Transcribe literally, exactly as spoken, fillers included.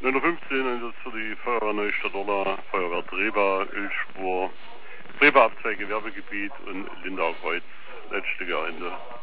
neun Uhr fünfzehn Einsatz für die Feuerwehr Neustadt Orla, Feuerwehr Drehba, Ölspur, Drehba-Abzweig, Gewerbegebiet und Lindau-Kreuz, letzte Gerende.